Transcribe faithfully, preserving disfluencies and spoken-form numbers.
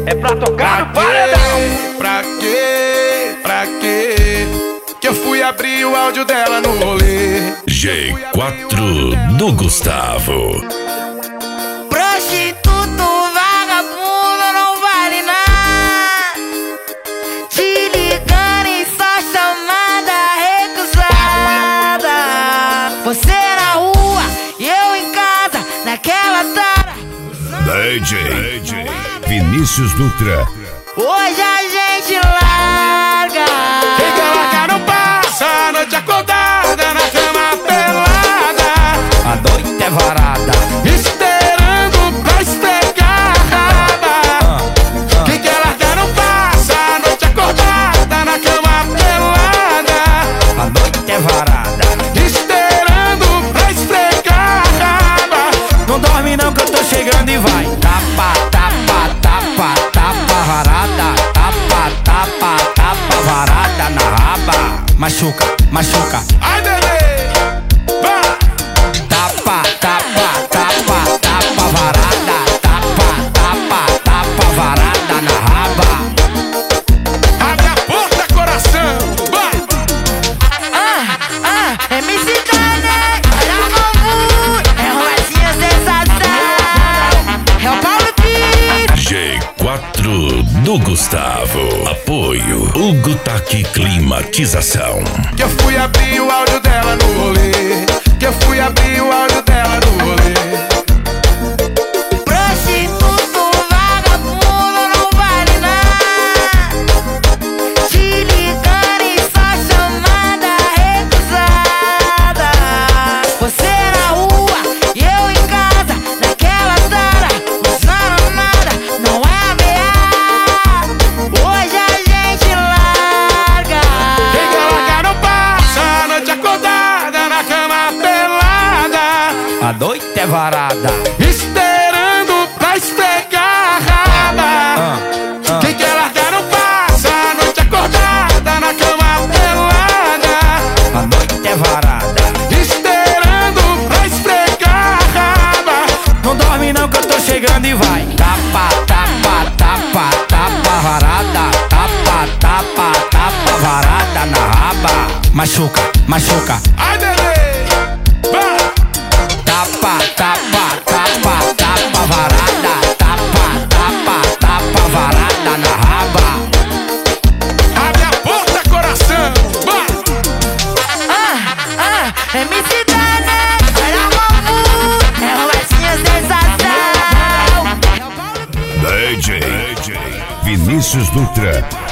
é pra tocar no paredão. Pra quê? Pra quê? Que eu fui abrir o áudio dela no rolê. G quatro do Gustavo. Prostituto, vagabundo, não vale nada. Te ligando em só chamada recusada. Você na rua e eu em casa, naquela tara. D J Vinícius Dutra. Hoje a gente larga. Quem quer largar não passa a noite acordada na cama pelada. A noite é varada, Esperando pra esfregar a raba. Quem quer largar não passa a noite acordada na cama pelada. a noite é varada. Esperando pra esfregar a raba. Não dorme não que eu tô chegando e vai. Tapa, tapa, tapa, tapa varada. Tapa, tapa, tapa varada na raba. Machuca, machuca. Ai, nenê, vai. Tapa, tapa, tapa, tapa varada. Tapa, tapa, tapa varada na raba. Abre a porta, coração, vai. Ah, ah, M C Dane, olha o novo. É uma latinha sensação. É o Paulo Pires. G quatro do Gustavo. Apoio Hugo Taque Climatização. Que eu fui abrir o áudio dela no rolê. Que eu fui abrir o áudio dela no rolê. Prostituto, vagabundo, não vale nada. Te ligando em só chamada recusada. Você na rua e eu em casa, naquela tara. Usando nada, não é ameaça. Hoje a gente larga. Quem quer largar não passa a noite acordada na cama pelada. A noite é varada. Esperando pra esfregar a raba. Quem quer largar não passa a noite acordada na cama pelada. A noite é varada. Esperando pra esfregar a raba. Não dorme não que eu tô chegando e vai. Tapa, tapa, tapa, tapa varada. Tapa, tapa, tapa varada na raba. Machuca, machuca. Ai, nenê, vai. Tapa, tapa, tapa, tapa varada. Tapa, tapa, tapa varada na raba. Abre a porta, coração, vai. Ah, ah, M C Dane, olha o novo. É uma latinha sensação. É o Paulo D J Vinícius Dutra.